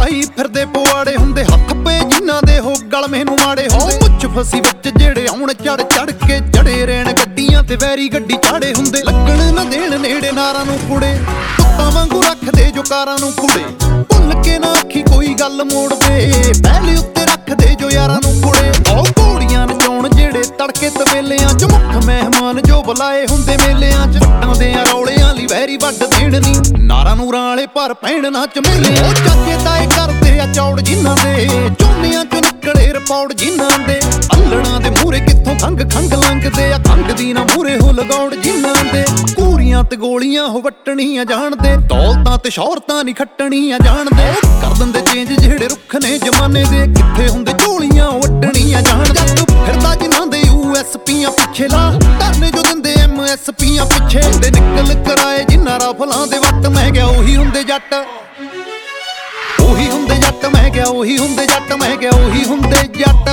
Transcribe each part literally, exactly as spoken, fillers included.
ਪਾਈ ਫਿਰਦੇ ਪਵਾੜੇ ਹੁੰਦੇ, ਹੱਥ ਪੇ ਜਿਨ੍ਹਾਂ ਦੇ ਹੋ ਗਲ ਮੈਨੂੰ ਮਾੜੇ ਹੁੰਦੇ। ਮੁੱਛ ਫਸੀ ਵਿੱਚ ਜਿਹੜੇ ਆਉਣ ਚੜ ਚੜ ਕੇ ਚੜੇ ਰਹਿਣ ਗੱਡੀਆਂ ਤੇ ਵੈਰੀ ਗੱਡੀ ਚਾੜੇ ਹੁੰਦੇ। ਲੱਗਣ ਨਾ ਦੇਣ ਨੇੜੇ ਨਾਰਾਂ ਨੂੰ ਕੁੜੇ, ਕੁੱਤਾਂ ਵਾਂਗੂ ਰੱਖਦੇ ਜੋ ਕਾਰਾਂ ਨੂੰ ਕੁੜੇ। ਭੁੱਲ ਕੇ ਨਾ ਆਖੀ ਕੋਈ ਗੱਲ ਮੋੜਦੇ, ਪਹਿਲੇ ਉੱਤੇ ਰੱਖਦੇ ਜੋ ਯਾਰਾਂ ਨੂੰ ਕੁੜੇ। ਉਹ ਘੋੜੀਆਂ ਨਚਾਉਣ ਜਿਹੜੇ ਤੜਕੇ ਤਵੇਲਿਆਂ ਚ, ਮੁੱਖ ਮਹਿਮਾਨ ਜੋ ਬੁਲਾਏ ਹੁੰਦੇ ਮੇਲਿਆਂ ਚ। ਟੱਟਾਂ ਦੇ ਰੌਲਿਆਂ ਲਈ ਵੈਰੀ ਵੱਢ ਦੇਣ ਨੀ, ਨਾਰਾਂ ਨੂਰਾਂ ਵਾਲੇ ਪਰ ਪੈਣ ਨਾ ਝਮੇਲੇ। ਉਹ ਚਾਚੇ ਤਾਏ ਕਰਦੇ ਆ ਚੌੜ ਜਿਨ੍ਹਾਂ ਦੇ, ਝੋਨਿਆਂ ਚੋਂ ਨਿਕਲੇ ਰਿਪੌੜ ਜਿਨ੍ਹਾਂ ਦੇ। ਅੱਲੜਾਂ ਦੇ ਮੂਹਰੇ ਕਿੱਥੋਂ ਖੰਗ ਖੰਗ ਲੰਘਦੇ ਆ, ਖੰਗ ਦੀ ਨਾ ਮੂਹਰੇ ਹੋ ਲਗੌੜ ਜਿਨ੍ਹਾਂ ਦੇ। ਘੂਰੀਆਂ ਤੇ ਗੋਲੀਆਂ ਹੋ ਵੱਟਣੀਆਂ ਜਾਣਦੇ, ਦੌਲਤਾਂ ਤੇ ਸ਼ੌਹਰਤਾਂ ਨਹੀਂ ਖੱਟਣੀਆਂ ਜਾਣਦੇ। ਕਰ ਦਿੰਦੇ ਚੇਂਜ ਜਿਹੜੇ ਰੁੱਖ ਨੇ ਜ਼ਮਾਨੇ ਦੇ, ਕਿੱਥੇ ਹੁੰਦੇ ਝੋਲੀਆਂ ਵੱਟਣੀਆਂ ਜਾਣਦੇ। ਜੱਟ ਫਿਰਦਾ ਜਿਨ੍ਹਾਂ ਦੇ ਯੂ ਐਸ ਪੀਆਂ ਪਿੱਛੇ ਲਾ, ਧਰਨੇ ਜੋ ਦਿੰਦੇ ਐਮ ਐਸ ਪੀਆਂ ਪਿੱਛੇ। ਹੁੰਦੇ ਨਿਕਲ ਕਰਾਏ ਜਿਨ੍ਹਾਂ ਰਾਫਲਾਂ ਦੇ ਵੱਟ, ਮੈਂ ਗਿਆ ਉਹੀ ਹੁੰਦੇ ਜੱਟ, ਉਹੀ ਹੁੰਦੇ ਜੱਟ। ਮੈਂ ਗਿਆ ਉਹੀ ਹੁੰਦੇ ਜੱਟ, ਮੈਂ ਗਿਆ ਉਹੀ ਹੁੰਦੇ ਜੱਟ।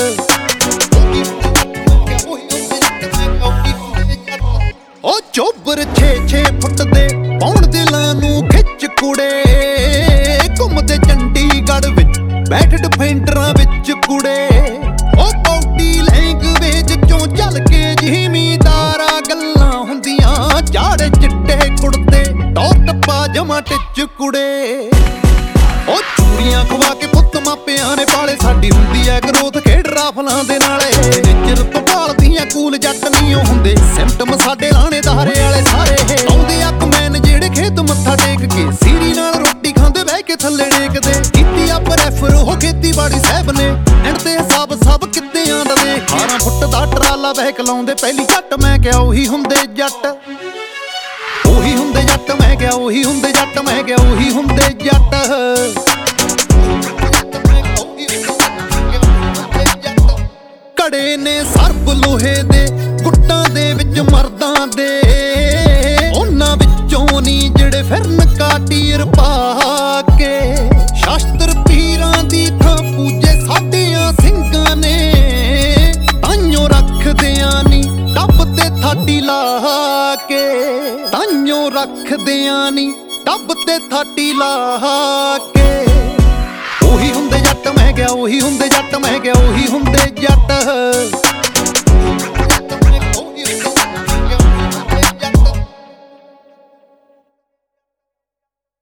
ਉਹ ਚੋਬਰ ਛੇ ਛੇ ਫੁੱਟ ਦੇ ਪੌਣ ਦਿਲਾਂ ਨੂੰ ਖਿੱਚ ਕੁੜੇ, ਘੁੰਮਦੇ ਚੰਡੀਗੜ੍ਹ ਵਿੱਚ ਬੈਠ ਡਿਫੈਂਡਰਾਂ ਵਿੱਚ ਕੁੜੇ। ਉਹ ਕੌਡੀ ਲੈਂਗਵੇਜ ਚੋਂ ਚੱਲ ਕੇ ਜ਼ਿਮੀਂਦਾਰਾਂ ਗੱਲਾਂ ਹੁੰਦੀਆਂ, ਚਾੜੇ ਚਿੱਟੇ ਕੁੜਤੇ ਟੌਰ ਟੱਪਾ ਜਮਾ ਟਿੱਚ ਕੁੜੇ। ਉਹ ਚੂੜੀਆਂ ਖਵਾ ਕੇ ਪੁੱਤ ਮਾਪਿਆਂ ਨੇ ਪਾਲੇ, ਸਾਡੀ ਹੁੰਦੀ ਐ ਗਰੋਥ ਖੇਡ ਰਾਫਲਾਂ ਦੇ ਨਾਲੇ। ਨਿੱਜਰ ਤੋਂ ਭਾਲਦੀਆਂ ਕੂਲ ਜੱਟ ਨੀ ਉਹ ਹੁੰਦੇ, ਸਿਮਟਮ ਸਾਡੇ ਲਾਣੇਦਾਰੇ ਵਾਲੇ ਸਾਰੇ। ਆਉਂਦੇ ਆ ਕਮੈਨ ਜਿਹੜੇ ਖੇਤ ਮੱਥਾ ਟੇਕ ਕੇ, ਸੀਰੀ ਨਾਲ ਰੋਟੀ ਖਾਂਦੇ ਬਹਿ ਕੇ ਥੱਲੇ ਡੇਕਦੇ। ਕੀਤੀ ਆ ਪ੍ਰੈਫਰ ਉਹ ਖੇਤੀਬਾੜੀ ਸਾਹਿਬ ਨੇ, ਐਂਡ ਤੇ ਹਿਸਾਬ ਸਭ ਕਿੱਤਿਆਂ ਦਾ ਦੇ। ਅਠਾਰਾਂ ਫੁੱਟ ਦਾ ਟਰਾਲਾ ਬਹਿਕ ਲਾਉਂਦੇ ਪਹਿਲੀ ਝੱਟ, ਮੈਂ ਕਿਹਾ ਉਹੀ ਹੁੰਦੇ ਜੱਟ, ਉਹੀ ਹੁੰਦੇ ਜੱਟ। ਮੈਂ ਕਿਹਾ ਉਹੀ ਹੁੰਦੇ ਜੱਟ, ਮੈਂ ਕਿਹਾ ਉਹੀ ਹੁੰਦੇ ਜੱਟ। ਕੜੇ ਨੇ ਸਰਬ ਲੋਹੇ ਦੇ ਗੁੱਟਾਂ ਦੇ ਵਿੱਚ ਮਰਦਾਂ ਦੇ, ਉਹਨਾਂ ਵਿੱਚੋਂ ਨੀ ਜਿਹੜੇ ਫਿਰਨ ਕਾਟੀਰ ਪਾ ਕੇ। ਸ਼ਾਸਤਰ ਪੀਰਾਂ ਦੀ ਥਾਂ ਪੂਜੇ ਸਾਡਿਆਂ ਸਿੰਘਾਂ ਨੇ, ਤਾਈਓ ਰੱਖਦਿਆਂ ਨੀ ਟੱਬ ਤੇ ਥਾਡੀ ਲਾ ਕੇ। ਤਾਈਓ ਰੱਖਦਿਆਂ ਨੀ ਟੱਬ ਤੇ ਥਾਡੀ ਲਾ ਕੇ। ਉਹੀ ਹੁੰਦੇ ਜੱਟ, ਮੈਂ ਕਿਹਾ ਉਹੀ ਹੁੰਦੇ ਜੱਟ, ਮੈਂ ਕਿਹਾ ਉਹੀ ਹੁੰਦੇ ਜੱਟ।